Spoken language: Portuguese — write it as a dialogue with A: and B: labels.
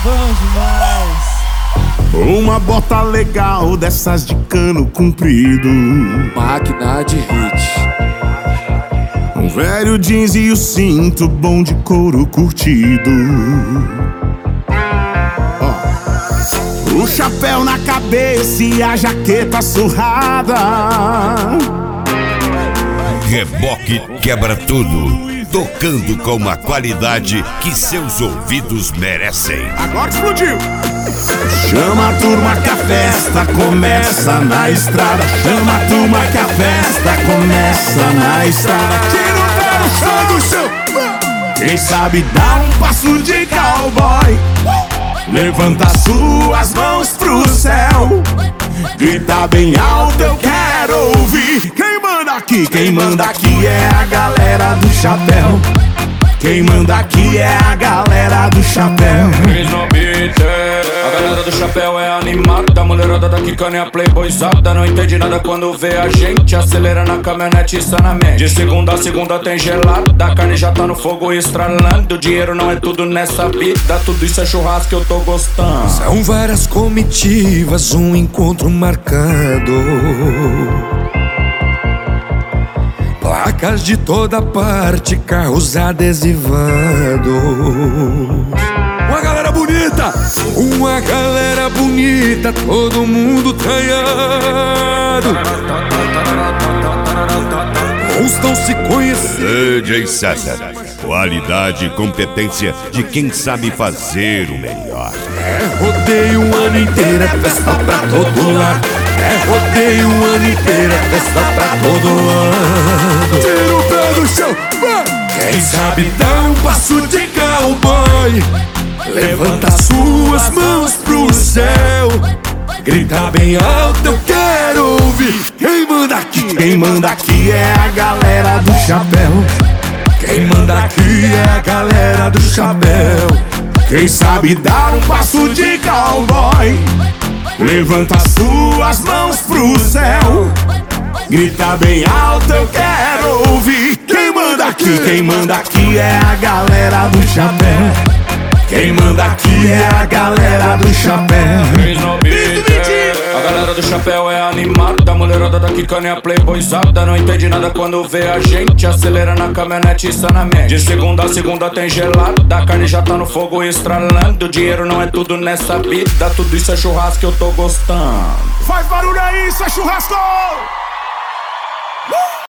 A: Bom demais.
B: Uma bota legal dessas de cano comprido,
A: Máquina de hit.
B: um velho jeans e o cinto bom de couro curtido. O chapéu na cabeça e a jaqueta surrada.
C: Reboque quebra tudo, tocando com uma qualidade que seus ouvidos merecem.
B: Agora explodiu! Chama a turma que a festa começa na estrada. Chama a turma que a festa começa na estrada. Tira o pé no chão do chão. Quem sabe dá um passo de cowboy. Levanta suas mãos pro céu. Grita bem alto, eu quero ouvir. Quem manda aqui? Quem manda aqui é a galera do chapéu. Quem manda aqui é a galera do chapéu.
D: A galera do chapéu é animada, a mulherada da quicana é a playboyzada. Não entende nada quando vê a gente, acelera na caminhonete sanamente. De segunda a segunda tem gelada, a carne já tá no fogo estralando. O dinheiro não é tudo nessa vida, tudo isso é churrasco que eu tô gostando.
E: São várias comitivas, um encontro marcado. Placas de toda parte, carros adesivados. Uma galera bonita, todo mundo traiado. Uns estão se conhecendo.
C: DJ César, qualidade e competência de quem sabe fazer o melhor.
E: É rodeio o ano inteiro, é festa pra todo lado. É rodeio o ano inteiro, é festa pra todo lado. Tira o pé do chão, quem sabe dá um passo de cowboy. Levanta suas mãos pro céu. Grita bem alto, eu quero ouvir. Quem manda aqui?
B: Quem manda aqui é a galera do chapéu.
E: Quem manda aqui é a galera do chapéu.
B: Quem sabe dar um passo de cowboy. Levanta suas mãos pro céu. Grita bem alto, eu quero ouvir. Quem manda aqui? Quem manda aqui é a galera do chapéu. Quem manda aqui é a galera do chapéu.
D: A galera do chapéu é animada, a mulherada da quicana é a playboyzada. Não entende nada quando vê a gente, acelera na caminhonete sanamente. De segunda a segunda tem gelada, a carne já tá no fogo estralando. O dinheiro não é tudo nessa vida, tudo isso é churrasco que eu tô gostando.
B: Faz barulho aí, isso é churrasco!